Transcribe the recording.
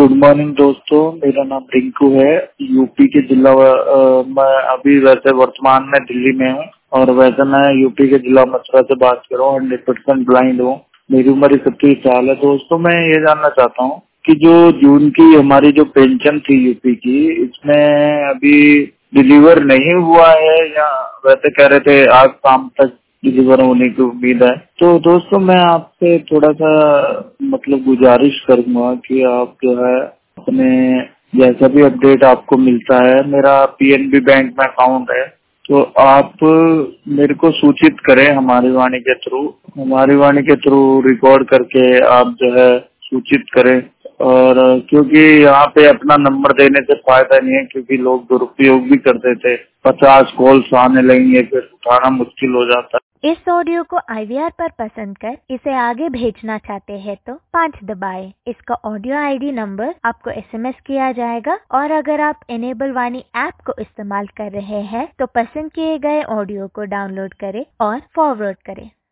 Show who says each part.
Speaker 1: Good morning दोस्तों, मेरा नाम रिंकू है। यूपी के जिला मैं अभी वैसे वर्तमान में दिल्ली में हूँ और वैसे मैं यूपी के जिला मथुरा से बात कर रहा हूँ। 100% ब्लाइंड हूँ। मेरी उम्र 31 साल है। दोस्तों, मैं ये जानना चाहता हूँ कि जो जून की हमारी जो पेंशन थी यूपी की, इसमें अभी डिलीवर नहीं हुआ है या वैसे कह रहे थे आज शाम तक डिलीवर होने की उम्मीद है। तो दोस्तों, मैं आपसे थोड़ा सा मतलब गुजारिश करूंगा कि आप जो है अपने जैसा भी अपडेट आपको मिलता है, मेरा पीएनबी बैंक में अकाउंट है, तो आप मेरे को सूचित करें हमारी वाणी के थ्रू रिकॉर्ड करके आप जो है सूचित करें। और क्योंकि यहाँ पे अपना नंबर देने से फायदा नहीं है, क्योंकि लोग दुरुपयोग भी कर देते। 50 कॉल्स आने लगेंगे, फिर उठाना मुश्किल हो जाता है।
Speaker 2: इस ऑडियो को IVR पर पसंद कर इसे आगे भेजना चाहते हैं तो 5 दबाएं। इसका ऑडियो ID नंबर आपको SMS किया जाएगा और अगर आप इनेबल वाणी ऐप को इस्तेमाल कर रहे हैं तो पसंद किए गए ऑडियो को डाउनलोड करें और फॉरवर्ड करें।